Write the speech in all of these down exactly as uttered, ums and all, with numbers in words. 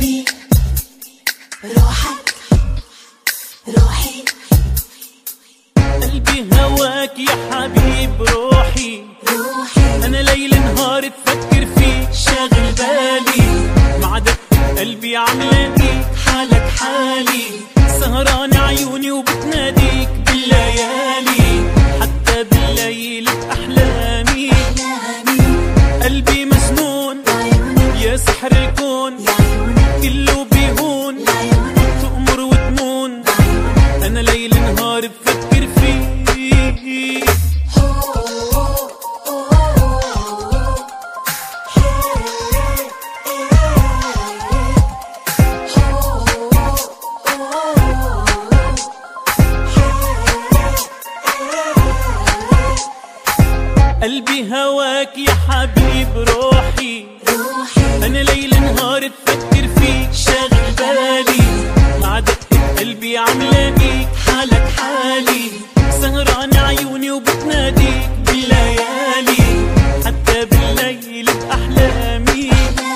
قلبي روحك روحي، قلبي هواك يا حبيب روحي روحي أنا ليل نهار تفكر فيك شاغل بالي، مع دقة قلبي عاملة إيه حالك حالي، سهران عيوني وبتناديك بالليالي، حتى بالليل بأحلامي قلبي مسنون يا سحر الكون كله بيهون، تأمر وتمون أنا ليل نهار بفكر فيك. قلبي هواك يا حبيب روحي روحي أنا ليل نهار تفكر فيك شاغل بالي، مع دقة قلبي عاملة إيه حالك حالي، سهران عيوني وبتناديك بالليالي، حتى بالليل بأحلامي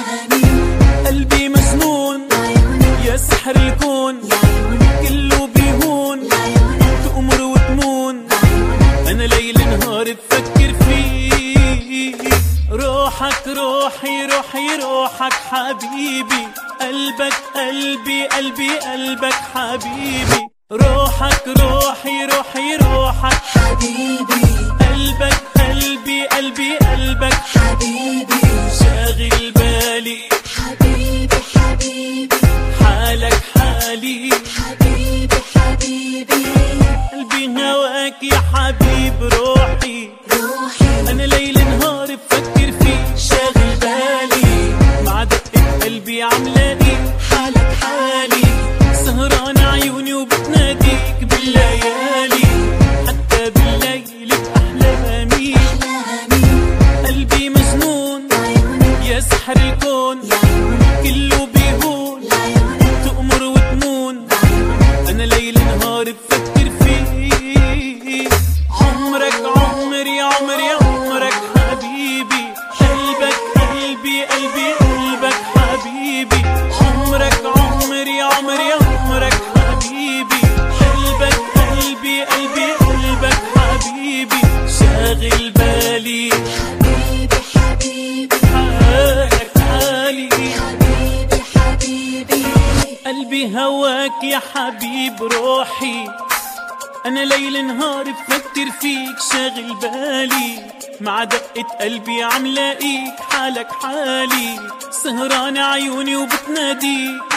قلبي مسنون يا سحر الكون كله بيهون، تأمر وتمون أنا ليل نهار بفكر فيك. روحك روحي روحي روحك حبيبي، قلبك قلبي قلبي قلبك حبيبي، روحك روحي روحي روحك حبيبي، قلبك قلبي قلبي قلبك حبيبي شاغل بالي، حبيبي حبيبي حالك حالي، حبيبي حبيبي قلبي هواك يا حبيب روحي روحي أنا ليل نهار بفكر فيك شاغل بالي، مع دقة قلبي عاملة إيه حالك حالي، سهران عيوني وبتناديك بالليالي، حتى بالليل بأحلامي قلبي مجنون يا سحر الكون كله بيهون، تأمر وتمون أنا ليل نهار بفكر فيك. عمرك عمري عمري عمرك حبيبي، قلبك قلبي قلبي قلبك حبيبي، عمرك عمري عمري عمرك حبيبي، قلبك قلبي قلبي قلبك حبيبي شاغل بالي، حبيبي حبيبي حالك حالي، حبيبي حبيبي قلبي هواك يا حبيب روحي أنا ليل نهار بفكر فيك شاغل بالي، مع دقة قلبي عاملة إيك حالك حالي، سهران عيوني وبتناديك